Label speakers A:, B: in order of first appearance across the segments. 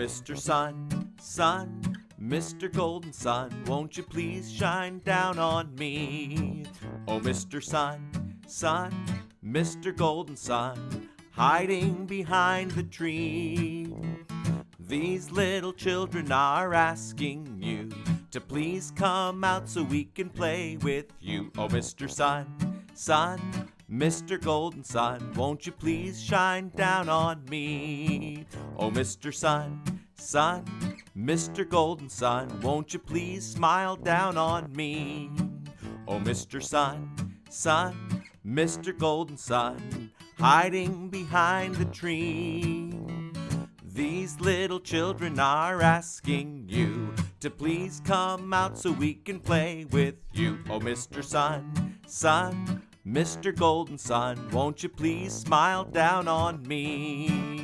A: Mr. Sun, Sun, Mr. Golden Sun, won't you please shine down on me? Oh, Mr. Sun, Sun, Mr. Golden Sun, hiding behind the tree. These little children are asking you to please come out so we can play with you. Oh, Mr. Sun, Sun, Mr. Golden Sun, won't you please shine down on me? Oh, Mr. Sun, Sun, Mr. Golden Sun, won't you please smile down on me? Oh, Mr. Sun, Sun, Mr. Golden Sun, hiding behind the tree. These little children are asking you to please come out so we can play with you. Oh, Mr. Sun, Sun, Mr. Golden Sun, won't you please smile down on me?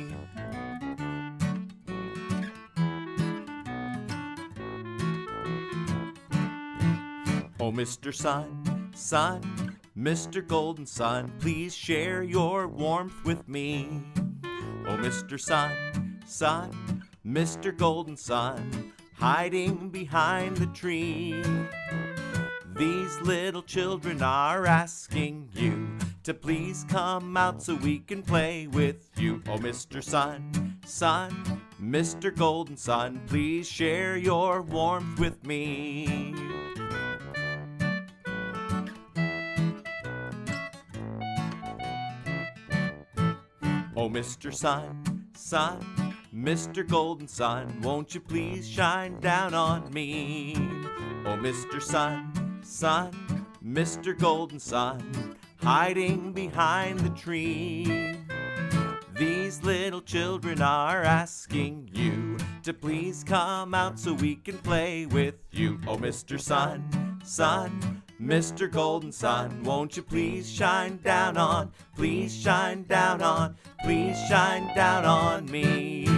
A: Oh, Mr. Sun, Sun, Mr. Golden Sun, please share your warmth with me. Oh, Mr. Sun, Sun, Mr. Golden Sun, hiding behind the tree. These little children are asking you to please come out so we can play with you. Oh, Mr. Sun, Sun, Mr. Golden Sun, please share your warmth with me. Oh, Mr. Sun, Sun, Mr. Golden Sun, won't you please shine down on me? Oh, Mr. Sun, Sun, Mr. Golden Sun, hiding behind the tree. These little children are asking you to please come out so we can play with you. Oh, Mr. Sun, Sun, Mr. Golden Sun, won't you please shine down on, please shine down on, please shine down on me.